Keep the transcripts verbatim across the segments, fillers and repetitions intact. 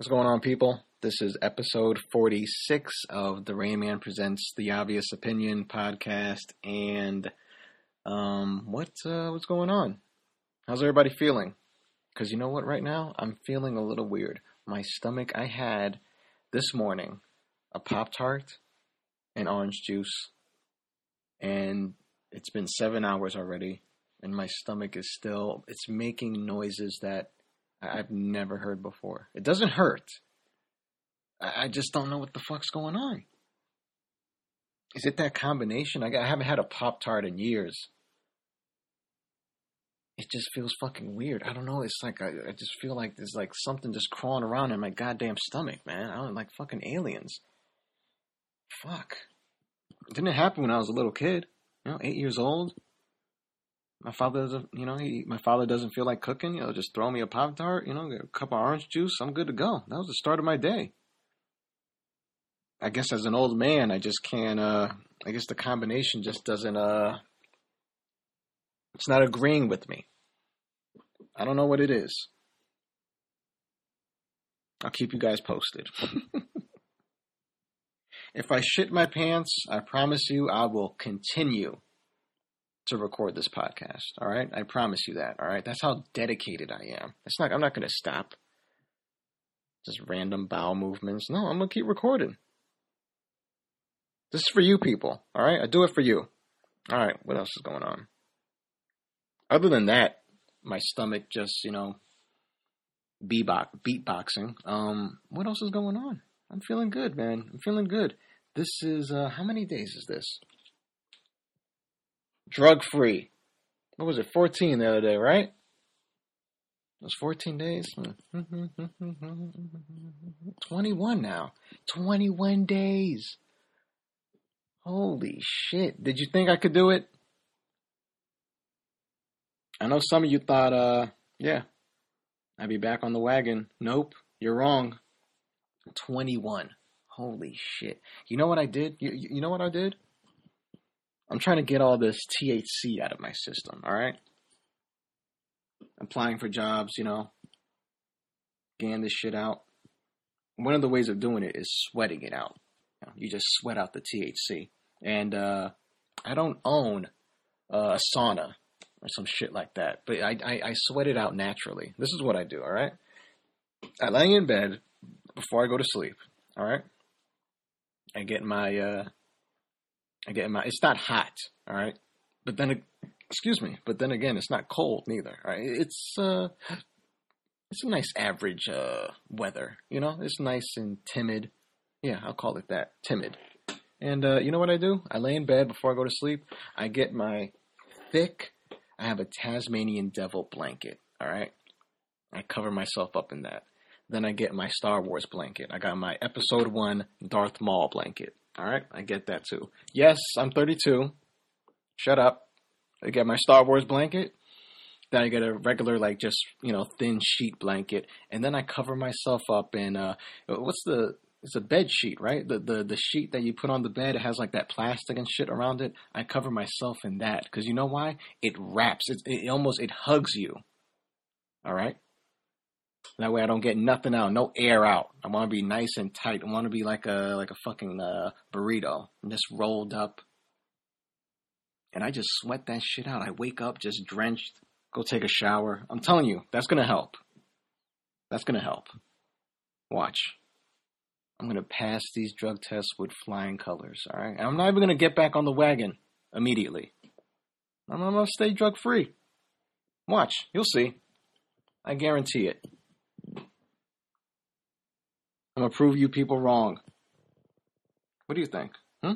What's going on, people? This is episode forty-six of the Rain Man Presents The Obvious Opinion podcast. And um, what's uh, what's going on? How's everybody feeling? Because you know what? Right now, I'm feeling a little weird. My stomach. I had this morning a Pop-Tart and orange juice, and it's been seven hours already, and my stomach is still. It's making noises that I've never heard before. It doesn't hurt. I just don't know what the fuck's going on. Is it that combination? I haven't had a Pop-Tart in years. It just feels fucking weird. I don't know. It's like, I, I just feel like there's like something just crawling around in my goddamn stomach, man. I don't like fucking aliens. Fuck. It didn't happen when I was a little kid. You know, eight years old. My father doesn't, you know, he, my father doesn't feel like cooking. You know, just throw me a Pop-Tart, you know, get a cup of orange juice. I'm good to go. That was the start of my day. I guess as an old man, I just can't, uh, I guess the combination just doesn't, uh, it's not agreeing with me. I don't know what it is. I'll keep you guys posted. If I shit my pants, I promise you I will continue to record this podcast. All right. I promise you that. All right. That's how dedicated I am. It's not, I'm not going to stop. Just random bowel movements. No, I'm going to keep recording. This is for you people. All right. I do it for you. All right. What else is going on? Other than that, my stomach just, you know, beatbox, beatboxing. Um, what else is going on? I'm feeling good, man. I'm feeling good. This is, uh, how many days is this? Drug-free. What was it? fourteen the other day, right? It was fourteen days. twenty-one now. twenty-one days. Holy shit. Did you think I could do it? I know some of you thought, uh, yeah, I'd be back on the wagon. Nope, you're wrong. twenty-one. Holy shit. You know what I did? You, you know what I did? I'm trying to get all this T H C out of my system, all right? Applying for jobs, you know, getting this shit out. One of the ways of doing it is sweating it out. You know, you just sweat out the T H C. And uh, I don't own uh, a sauna or some shit like that, but I, I, I sweat it out naturally. This is what I do, all right? I lay in bed before I go to sleep, all right? I get my... Uh, I get my, it's not hot, all right? But then, excuse me, but then again, it's not cold neither, all right? It's, uh, it's a nice average, uh, weather, you know? It's nice and timid. Yeah, I'll call it that, timid. And, uh, you know what I do? I lay in bed before I go to sleep. I get my thick, I have a Tasmanian devil blanket, all right? I cover myself up in that. Then I get my Star Wars blanket. I got my episode one Darth Maul blanket. All right, I get that too. Yes, I'm thirty-two. Shut up. I get my Star Wars blanket. Then I get a regular, like, just, you know, thin sheet blanket. And then I cover myself up in, uh, what's the, it's a bed sheet, right? The, the, the sheet that you put on the bed, it has, like, that plastic and shit around it. I cover myself in that. Because you know why? It wraps. It, it almost, it hugs you. All right? That way I don't get nothing out, no air out. I want to be nice and tight. I want to be like a like a fucking uh, burrito, just rolled up. And I just sweat that shit out. I wake up just drenched, go take a shower. I'm telling you, that's going to help. That's going to help. Watch. I'm going to pass these drug tests with flying colors, all right? And I'm not even going to get back on the wagon immediately. I'm, I'm going to stay drug-free. Watch. You'll see. I guarantee it. I'm going to prove you people wrong. What do you think? Hmm?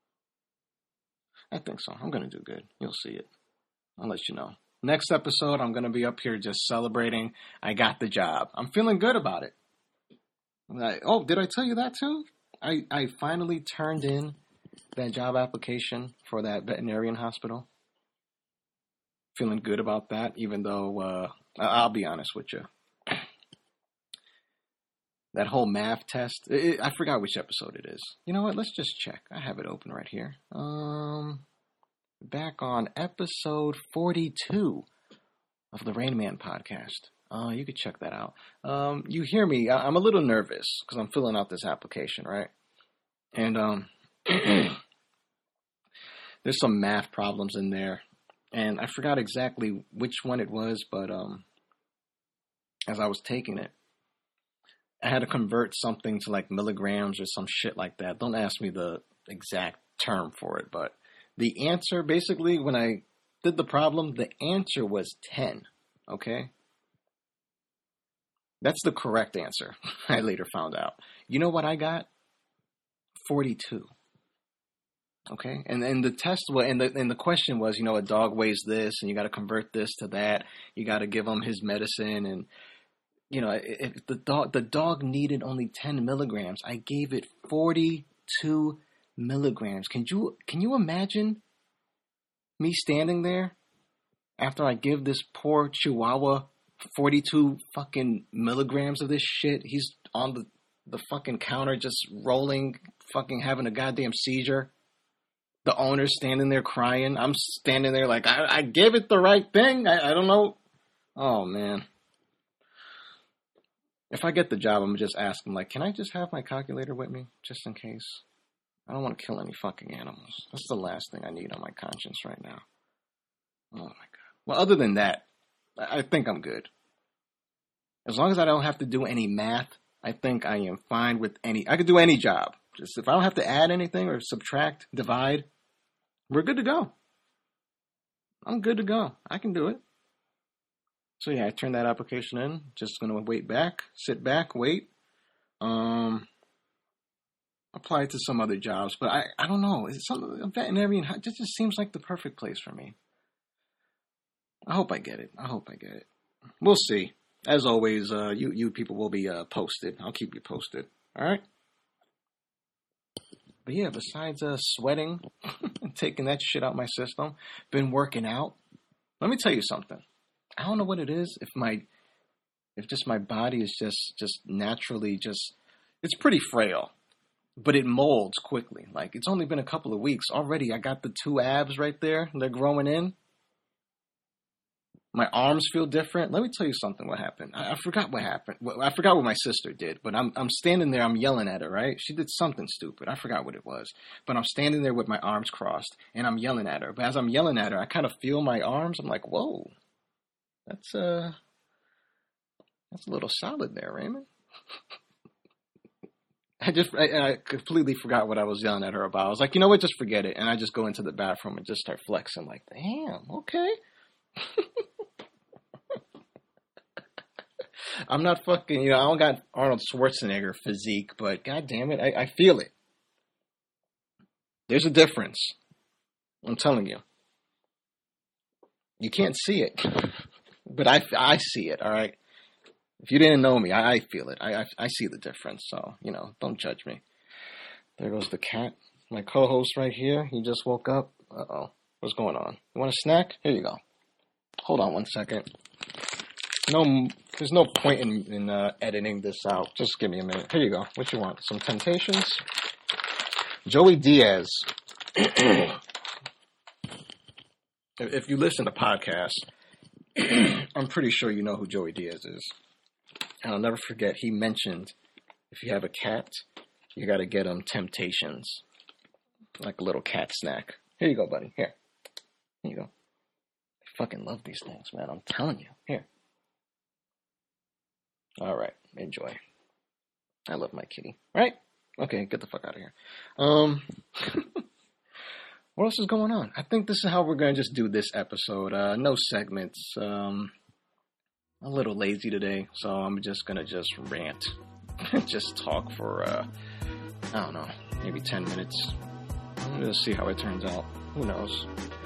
I think so. I'm going to do good. You'll see it. I'll let you know. Next episode, I'm going to be up here just celebrating. I got the job. I'm feeling good about it. I, oh, did I tell you that too? I, I finally turned in that job application for that veterinarian hospital. Feeling good about that, even though, uh, I'll be honest with you. That whole math test, it, I forgot which episode it is. You know what? Let's just check. I have it open right here. Um, back on episode forty-two of the Rain Man podcast. Uh, you could check that out. Um, you hear me? I- I'm a little nervous because I'm filling out this application, right? And um, there's some math problems in there, and I forgot exactly which one it was, but um, as I was taking it, I had to convert something to like milligrams or some shit like that. Don't ask me the exact term for it, but the answer, basically, when I did the problem, the answer was ten, okay? That's the correct answer, I later found out. You know what I got? forty-two. Okay? And and the test was, and the, and the question was, you know, a dog weighs this, and you got to convert this to that. You got to give him his medicine, and, you know, if the dog, the dog needed only ten milligrams. I gave it forty-two milligrams. Can you, can you imagine me standing there after I give this poor Chihuahua forty-two fucking milligrams of this shit? He's on the, the fucking counter just rolling, fucking having a goddamn seizure. The owner's standing there crying. I'm standing there like, I, I gave it the right thing. I, I don't know. Oh, man. If I get the job, I'm just asking, like, can I just have my calculator with me just in case? I don't want to kill any fucking animals. That's the last thing I need on my conscience right now. Oh, my God. Well, other than that, I think I'm good. As long as I don't have to do any math, I think I am fine with any... I could do any job. Just if I don't have to add anything or subtract, divide, we're good to go. I'm good to go. I can do it. So, yeah, I turned that application in. Just going to wait back, sit back, wait. Um... Apply to some other jobs, but I, I don't know. It's some a veterinarian. It just seems like the perfect place for me. I hope I get it. I hope I get it. We'll see. As always, uh, you you people will be uh, posted. I'll keep you posted. All right. But yeah, besides uh, sweating and taking that shit out my system, been working out. Let me tell you something. I don't know what it is. If my if just my body is just just naturally just it's pretty frail. But it molds quickly. Like, it's only been a couple of weeks. Already, I got the two abs right there. They're growing in. My arms feel different. Let me tell you something what happened. I, I forgot what happened. Well, I forgot what my sister did. But I'm I'm standing there. I'm yelling at her, right? She did something stupid. I forgot what it was. But I'm standing there with my arms crossed. And I'm yelling at her. But as I'm yelling at her, I kind of feel my arms. I'm like, whoa. That's, uh, that's a little solid there, Raymond. I just, I, I completely forgot what I was yelling at her about. I was like, you know what, just forget it. And I just go into the bathroom and just start flexing like, damn, okay. I'm not fucking, you know, I don't got Arnold Schwarzenegger physique, but god damn it, I, I feel it. There's a difference. I'm telling you. You can't see it, but I, I see it, all right? If you didn't know me, I, I feel it. I, I I see the difference. So, you know, don't judge me. There goes the cat. My co-host right here. He just woke up. Uh-oh. What's going on? You want a snack? Here you go. Hold on one second. No, there's no point in, in uh, editing this out. Just give me a minute. Here you go. What you want? Some Temptations? Joey Diaz. if, if you listen to podcasts, I'm pretty sure you know who Joey Diaz is. And I'll never forget, he mentioned, if you have a cat, you got to get him Temptations. Like a little cat snack. Here you go, buddy. Here. Here you go. I fucking love these things, man. I'm telling you. Here. All right. Enjoy. I love my kitty. Right? Okay, get the fuck out of here. Um, what else is going on? I think this is how we're going to just do this episode. Uh, no segments. Um... A little lazy today, so I'm just gonna just rant, just talk for uh, I don't know, maybe ten minutes. We'll see how it turns out. Who knows?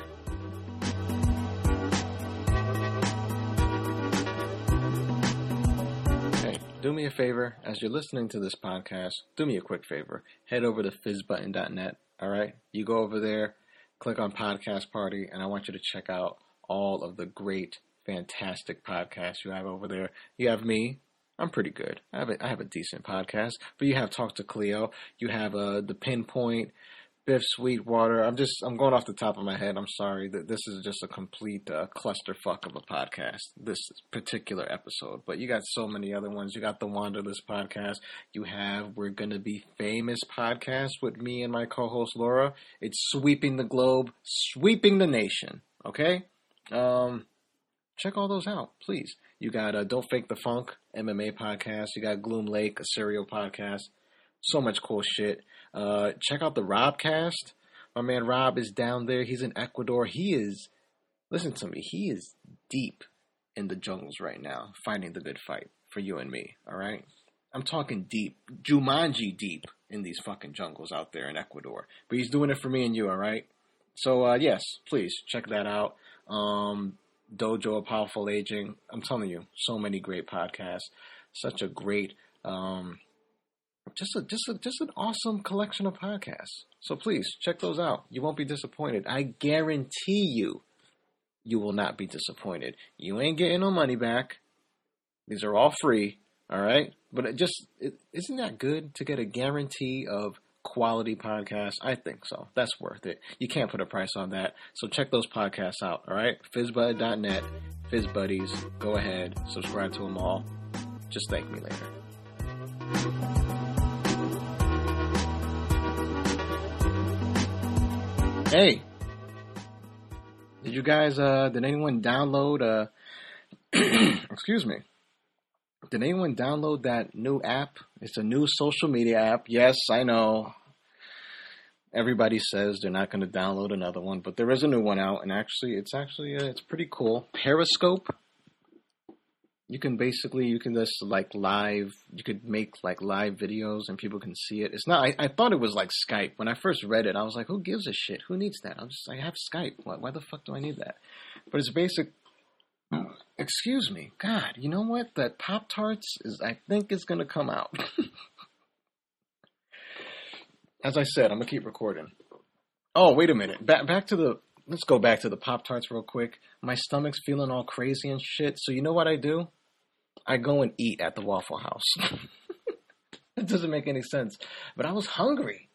Hey, do me a favor as you're listening to this podcast. Do me a quick favor. Head over to fizz button dot net. All right, you go over there, click on Podcast Party, and I want you to check out all of the great, fantastic podcasts you have over there. You have me. I'm pretty good. I have a, I have a decent podcast. But you have Talk to Cleo. You have uh, The Pinpoint, Biff Sweetwater. I'm just, I'm going off the top of my head. I'm sorry that this is just a complete uh, clusterfuck of a podcast, this particular episode. But you got so many other ones. You got the Wanderlust podcast. You have We're Gonna Be Famous podcast with me and my co-host Laura. It's sweeping the globe, sweeping the nation. Okay? Um, check all those out, please. You got uh, Don't Fake the Funk, M M A podcast. You got Gloom Lake, a serial podcast. So much cool shit. Uh, check out the Robcast. My man Rob is down there. He's in Ecuador. He is, listen to me, he is deep in the jungles right now, fighting the good fight for you and me, all right? I'm talking deep, Jumanji deep in these fucking jungles out there in Ecuador. But he's doing it for me and you, all right? So, uh, yes, please, check that out. Um, Dojo of Powerful Aging. I'm telling you, so many great podcasts. Such a great... Um, Just a just a just an awesome collection of podcasts. So please check those out. You won't be disappointed. I guarantee you, you will not be disappointed. You ain't getting no money back. These are all free. All right, but it just it, isn't that good to get a guarantee of quality podcasts? I think so. That's worth it. You can't put a price on that. So check those podcasts out. All right, fizzbud dot net, Fizz Buddies. Go ahead, subscribe to them all. Just thank me later. Hey, did you guys, uh, did anyone download, uh, excuse me, did anyone download that new app? It's a new social media app. Yes, I know. Everybody says they're not going to download another one, but there is a new one out, and actually, it's actually, uh, it's pretty cool. Periscope. You can basically, you can just like live, you could make like live videos and people can see it. It's not, I, I thought it was like Skype. When I first read it, I was like, who gives a shit? Who needs that? I'm just, I have Skype. Why, why the fuck do I need that? But it's basic, excuse me, God, you know what? That Pop-Tarts is, I think is going to come out. As I said, I'm going to keep recording. Oh, wait a minute. Back, back to the, let's go back to the Pop-Tarts real quick. My stomach's feeling all crazy and shit. So you know what I do? I go and eat at the Waffle House. It doesn't make any sense. But I was hungry.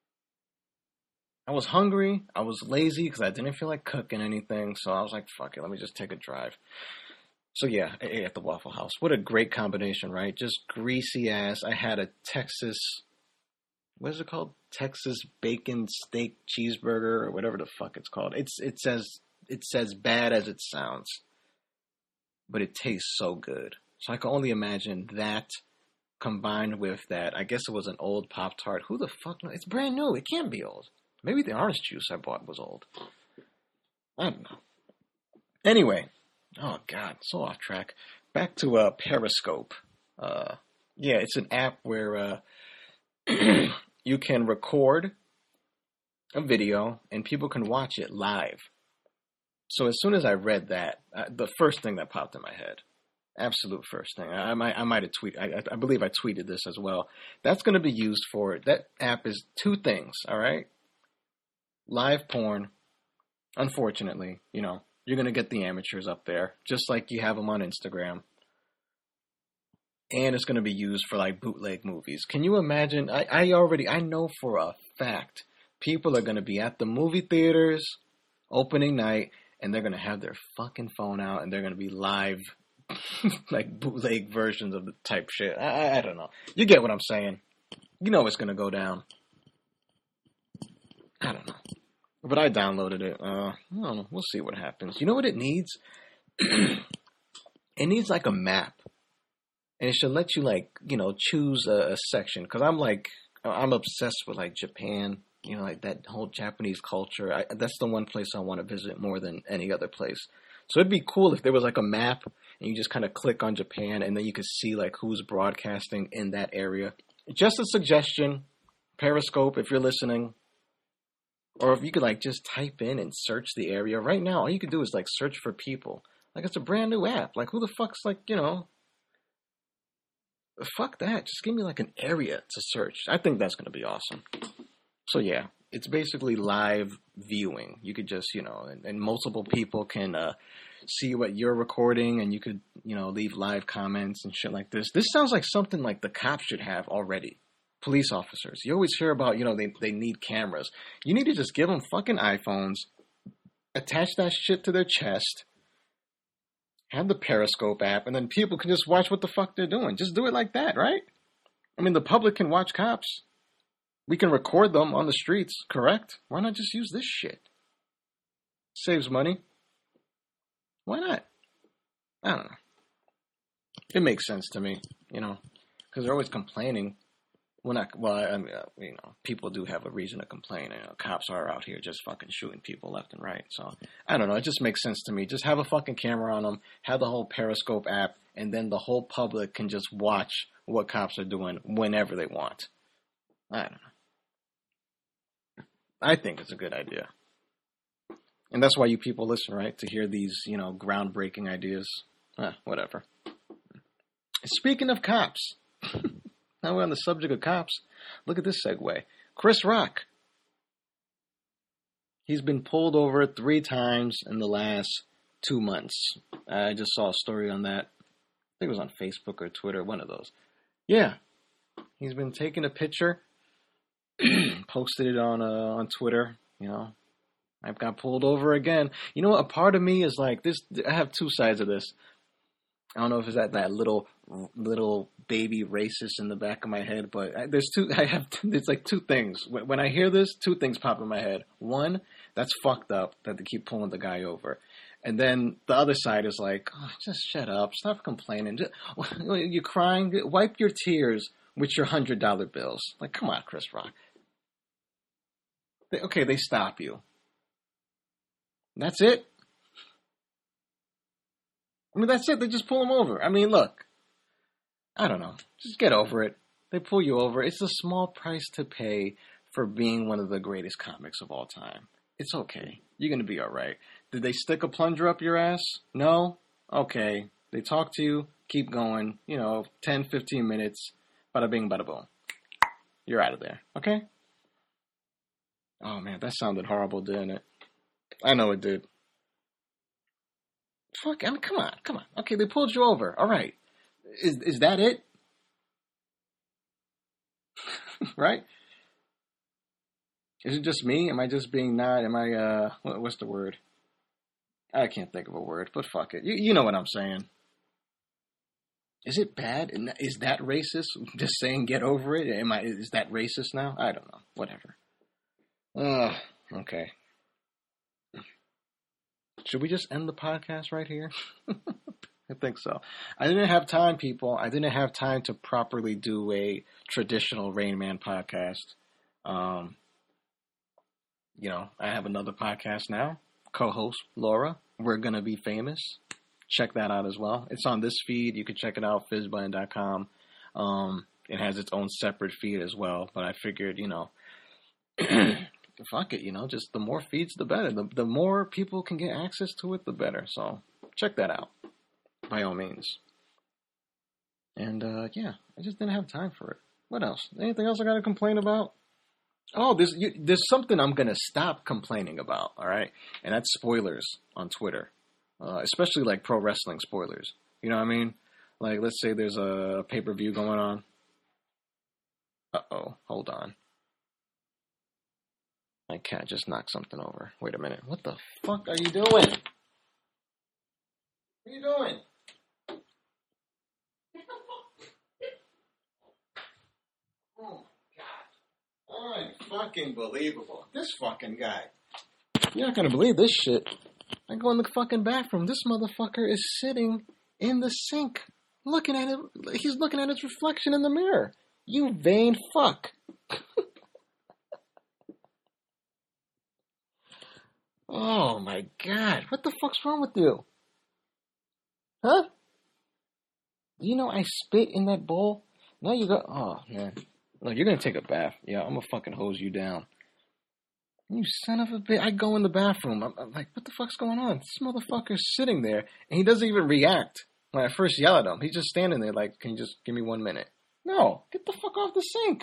I was hungry. I was lazy because I didn't feel like cooking anything. So I was like, fuck it. Let me just take a drive. So yeah, I ate at the Waffle House. What a great combination, right? Just greasy ass. I had a Texas, what is it called? Texas bacon steak cheeseburger or whatever the fuck it's called. It's it says it's as bad as it sounds, but it tastes so good. So I can only imagine that combined with that. I guess it was an old Pop-Tart. Who the fuck knows? It's brand new. It can't be old. Maybe the orange juice I bought was old. I don't know. Anyway, oh God, so off track. Back to uh, Periscope. Uh, yeah, it's an app where uh, you can record a video and people can watch it live. So as soon as I read that, uh, the first thing that popped in my head, absolute first thing, I, I might I might have tweeted, I, I believe I tweeted this as well. That's going to be used for, that app is two things, all right? Live porn, unfortunately, you know, you're going to get the amateurs up there, just like you have them on Instagram. And it's going to be used for like bootleg movies. Can you imagine? I, I already, I know for a fact, people are going to be at the movie theaters opening night and they're going to have their fucking phone out and they're going to be live, like bootleg versions of the type shit. I, I don't know. You get what I'm saying. You know it's going to go down. I don't know. But I downloaded it. Uh, I don't know. We'll see what happens. You know what it needs? It needs like a map. And it should let you, like, you know, choose a, a section. Because I'm, like, I'm obsessed with, like, Japan. You know, like, that whole Japanese culture. I, that's the one place I want to visit more than any other place. So it'd be cool if there was, like, a map. And you just kind of click on Japan. And then you could see, like, who's broadcasting in that area. Just a suggestion. Periscope, if you're listening. Or if you could, like, just type in and search the area. Right now, all you could do is, like, search for people. Like, it's a brand new app. Like, who the fuck's, like, you know... Fuck that. Just give me like an area to search. I think that's going to be awesome. So yeah, it's basically live viewing. You could just, you know, and, and multiple people can uh, see what you're recording and you could, you know, leave live comments and shit like this. This sounds like something like the cops should have already. You know what I mean? Like, I don't know. You get what I'm saying. You know what it needs? It needs like a map. And it should let you, like, choose a, a section. Because I'm, like, I'm obsessed with, like, Japan. You know, like, that whole Japanese culture. I, that's the one place I want to visit more than any other place. So it'd be cool if there was, like, a map. And you could see, like, who's broadcasting in that area. Just a suggestion. Periscope, if you're listening. Or if you could, like, just type in and search the area. Right now, all you could do is, like, search for people. Like, it's a brand new app. Like, who the fuck's, like, you know... police officers. You always hear about, you know, they, they need cameras. You need to just give them fucking iPhones, attach that shit to their chest, have the Periscope app, and then people can just watch what the fuck they're doing. Just do it like that, right? I mean, the public can watch cops. We can record them on the streets, correct? Why not just use this shit? Saves money. Why not? I don't know. It makes sense to me, you know, because they're always complaining. Well, not, well, I mean, uh, you know, people do have a reason to complain. You know, cops are out here just fucking shooting people left and right. So, I don't know. It just makes sense to me. Just have a fucking camera on them, have the whole Periscope app, and then the whole public can just watch what cops are doing whenever they want. I don't know. I think it's a good idea. And that's why you people listen, right? To hear these, you know, groundbreaking ideas. Eh, whatever. Speaking of cops... Now we're on the subject of cops. Look at this segue. Chris Rock. He's been pulled over three times in the last two months. I just saw a story on that. I think it was on Facebook or Twitter, one of those. Yeah. He's been taking a picture, posted it on uh, on Twitter, you know. I've got pulled over again. You know what? A part of me is like, this. I have two sides of this. I don't know if it's that, that little little baby racist in the back of my head, but I, there's two. I have it's like two things. When, when I hear this, two things pop in my head. One, that's fucked up that they keep pulling the guy over, and then the other side is like, oh, just shut up, stop complaining. Just, you're crying. Wipe your tears with your hundred dollar bills. Like, come on, Chris Rock. They, okay, they stop you. That's it. I mean, that's it. They just pull him over. I mean, look, I don't know. Just get over it. They pull you over. It's a small price to pay for being one of the greatest comics of all time. It's okay. You're going to be all right. Did they stick a plunger up your ass? No? Okay. They talk to you. Keep going. You know, ten, fifteen minutes. Bada bing, bada boom. You're out of there. Okay? Oh, man, that sounded horrible, didn't it? I know it did. Fuck, I mean, come on, come on. Okay, they pulled you over. All right. Is is that it? Right? Is it just me? Am I just being not, am I, uh, what, what's the word? I can't think of a word, but fuck it. You, you know what I'm saying. Is it bad? Is that racist? Just saying get over it? Am I, is that racist now? I don't know. Whatever. Uh, okay. Should we just end the podcast right here? I think so. I didn't have time, people. I didn't have time to properly do a traditional Rain Man podcast. Um, you know, I have another podcast now. Co-host Laura. We're Gonna Be Famous. Check that out as well. It's on this feed. You can check it out, fizz button dot com. Um, it has its own separate feed as well. But I figured, you know... fuck it, you know, just the more feeds, the better. The, the more people can get access to it, the better. So check that out, by all means. And, uh, yeah, I just didn't have time for it. What else? Anything else I got to complain about? Oh, there's, you, there's something I'm going to stop complaining about, all right? And that's spoilers on Twitter, uh, especially, like, pro wrestling spoilers. You know what I mean? Like, let's say there's a pay-per-view going on. Uh-oh, hold on. My cat just knocked something over. Wait a minute. What the fuck are you doing? What are you doing? Oh, my God. Unfucking believable. This fucking guy. You're not gonna believe this shit. I go in the fucking bathroom. This motherfucker is sitting in the sink. Looking at it. He's looking at his reflection in the mirror. You vain fuck. Oh, my God. What the fuck's wrong with you? Huh? Do you know I spit in that bowl? Now you go... Oh, man. Look, you're going to take a bath. Yeah, I'm going to fucking hose you down. You son of a bitch. I go in the bathroom. I'm, I'm like, what the fuck's going on? This motherfucker's sitting there, and he doesn't even react when I first yell at him. He's just standing there like, can you just give me one minute? No. Get the fuck off the sink.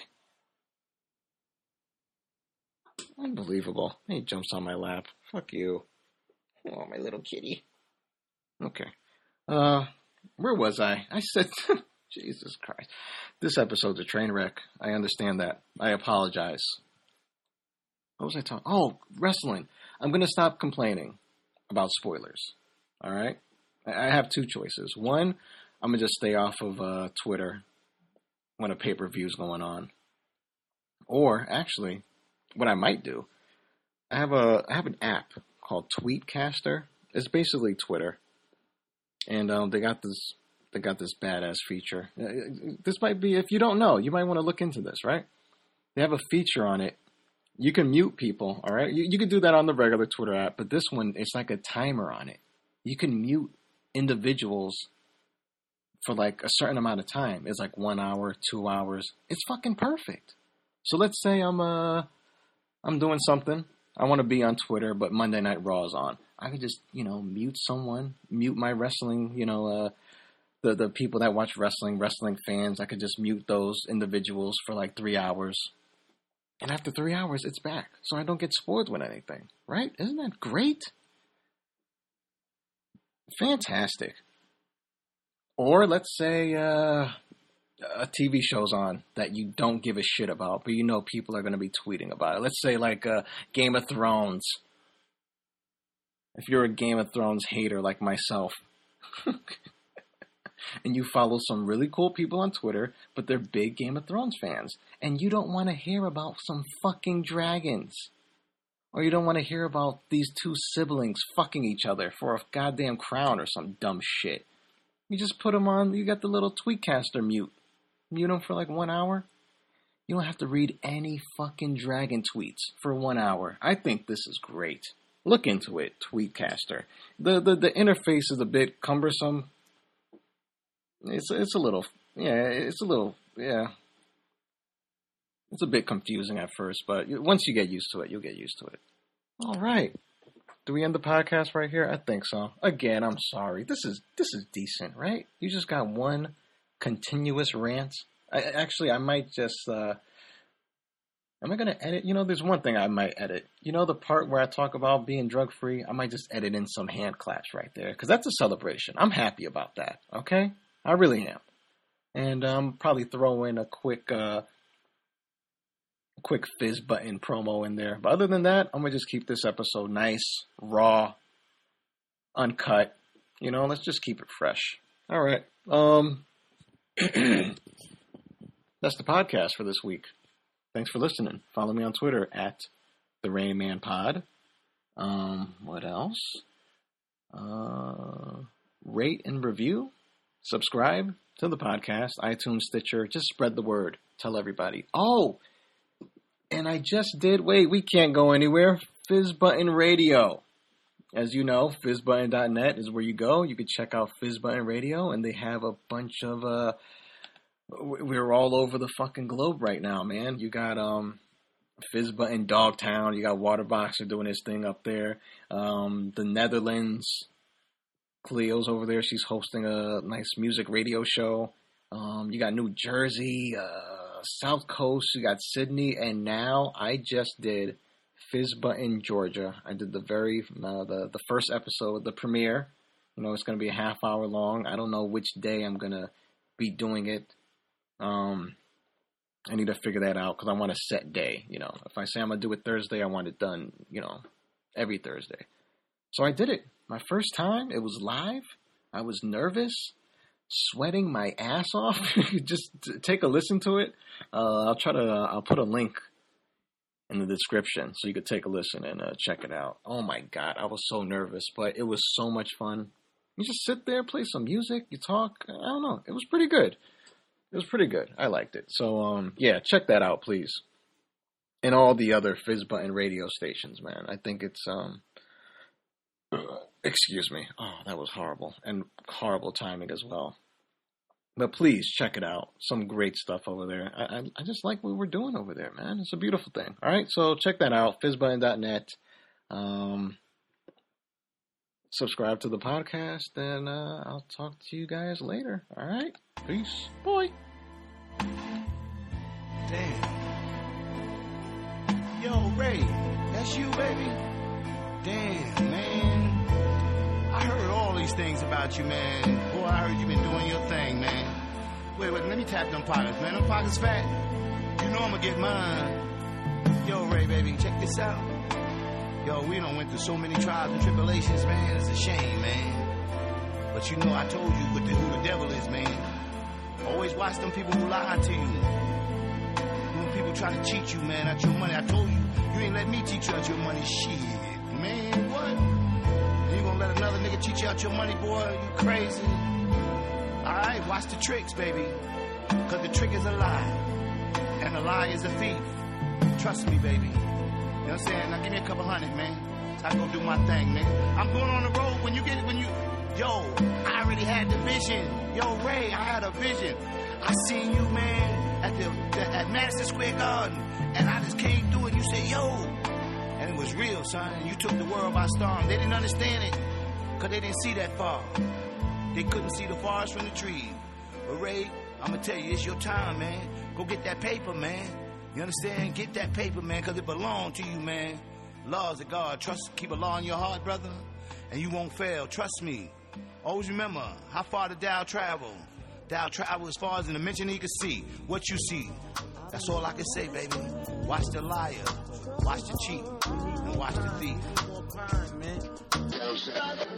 Unbelievable. He jumps on my lap. Fuck you. Oh, my little kitty. Okay. Uh, where was I? I said, Jesus Christ. This episode's a train wreck. I understand that. I apologize. What was I talking? Oh, wrestling. I'm going to stop complaining about spoilers. All right? I have two choices. One, I'm going to just stay off of uh, Twitter when a pay-per-view is going on. Or, actually, what I might do, I have a I have an app called Tweetcaster. It's basically Twitter. And um, they got this they got this badass feature. This might be, if you don't know, you might want to look into this, right? They have a feature on it. You can mute people, all right? You, you can do that on the regular Twitter app, but this one, it's like a timer on it. You can mute individuals for like a certain amount of time. It's like one hour, two hours. It's fucking perfect. So let's say I'm uh I'm doing something. I want to be on Twitter, but Monday Night Raw is on. I could just, you know, mute someone, mute my wrestling, you know, uh, the the people that watch wrestling, wrestling fans. I could just mute those individuals for like three hours. And after three hours, it's back. So I don't get spoiled with anything, right? Isn't that great? Fantastic. Or let's say uh, a T V show's on that you don't give a shit about, but you know people are going to be tweeting about it. Let's say like uh, Game of Thrones. If you're a Game of Thrones hater like myself, and you follow some really cool people on Twitter, but they're big Game of Thrones fans, and you don't want to hear about some fucking dragons, or you don't want to hear about these two siblings fucking each other for a goddamn crown or some dumb shit, you just put them on, you got the little Tweetcaster mute. Mute them for like one hour. You don't have to read any fucking dragon tweets for one hour. I think this is great. Look into it, Tweetcaster. The, the the interface is a bit cumbersome. It's it's a little yeah, it's a little yeah. It's a bit confusing at first, but once you get used to it, you'll get used to it. All right. Do we end the podcast right here? I think so. Again, I'm sorry. This is this is decent, right? You just got one continuous rant. I, actually, I might just. Uh, am I going to edit? You know, there's one thing I might edit. You know, the part where I talk about being drug free. I might just edit in some hand claps right there because that's a celebration. I'm happy about that. Okay, I really am, and um, probably throw in a quick. Uh, quick fizz button promo in there. But other than that, I'm going to just keep this episode nice, raw, uncut. You know, let's just keep it fresh. All right. Um, that's the podcast for this week. Thanks for listening. Follow me on Twitter at the Rain Man Pod. Um, what else? Uh, rate and review. Subscribe to the podcast, iTunes, Stitcher. Just spread the word. Tell everybody. Oh, and I just did, wait, we can't go anywhere, Fizz Button Radio. As you know, fizz button dot net is where you go. You can check out Fizz Button Radio, and they have a bunch of, uh, we're all over the fucking globe right now, man. You got um, Fizz Button Dogtown, you got Waterboxer doing his thing up there. Um, the Netherlands, Cleo's over there, she's hosting a nice music radio show. Um, you got New Jersey, uh, South Coast, you got Sydney, and now I just did Fizz Button, Georgia. I did the very, uh, the, the first episode, the premiere. You know, it's going to be a half hour long. I don't know which day I'm going to be doing it. Um, I need to figure that out because I want a set day. You know, if I say I'm going to do it Thursday, I want it done, you know, every Thursday. So I did it. My first time, it was live. I was nervous. Sweating my ass off. Just take a listen to it. Uh, I'll try to. Uh, I'll put a link in the description so you could take a listen and uh, check it out. Oh my god, I was so nervous, but it was so much fun. You just sit there, play some music, you talk. I don't know. It was pretty good. It was pretty good. I liked it. So um, yeah, check that out, please. And all the other Fizz Button radio stations, man. I think it's um. Excuse me. Oh, that was horrible. And horrible timing as well. But please check it out. Some great stuff over there. I, I, I just like what we're doing over there, man. It's a beautiful thing. All right, so check that out. fizz button dot net. Um, subscribe to the podcast, and uh, I'll talk to you guys later. All right? Peace. Bye. Damn. Yo, Ray, that's you, baby? Damn, man. I heard all these things about you, man. Boy, I heard you been doing your thing, man. Wait, wait, let me tap them pockets, man. Them pockets fat. You know I'm gonna get mine. Yo, Ray, baby, check this out. Yo, we done went through so many trials and tribulations, man. It's a shame, man. But you know, I told you what the, who the devil is, man. Always watch them people who lie to you. When people try to cheat you, man, out your money. I told you, you ain't let me teach you out your money. Shit, man, what? You gonna let another nigga teach you out your money, boy? You crazy? Alright, watch the tricks, baby. Cause the trick is a lie. And a lie is a thief. Trust me, baby. You know what I'm saying? Now give me a couple hundred, man. So I go do my thing, nigga. I'm going on the road when you get when you yo, I already had the vision. Yo, Ray, I had a vision. I seen you, man, at the, the at Madison Square Garden. And I just came through and you said, yo. And it was real, son. You took the world by storm. They didn't understand it. Cause they didn't see that far. They couldn't see the forest from the trees. But Ray, I'm gonna tell you, it's your time, man. Go get that paper, man. You understand? Get that paper, man, because it belongs to you, man. Laws of God. Trust, keep a law in your heart, brother, and you won't fail. Trust me. Always remember, how far did thou travel? Thou travel as far as in the dimension he could see. What you see. That's all I can say, baby. Watch the liar. Watch the cheat. And watch the thief.